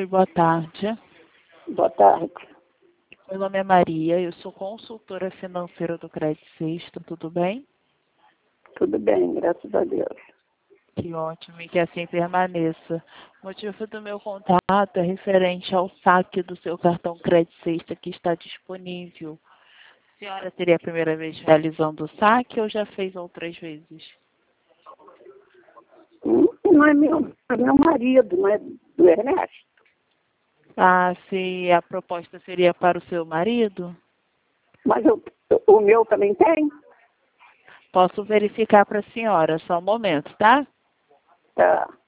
Oi, boa tarde. Boa tarde. Meu nome é Maria, eu sou consultora financeira do Crédito Sexta, tudo bem? Tudo bem, graças a Deus. Que ótimo e que assim permaneça. O motivo do meu contato é referente ao saque do seu cartão Crédito Sexta que está disponível. A senhora seria a primeira vez realizando o saque ou já fez outras vezes? Não é meu marido, não é do Ernesto. Ah, se a proposta seria para o seu marido? Mas o meu também tem? Posso verificar para a senhora, só um momento, tá? Tá.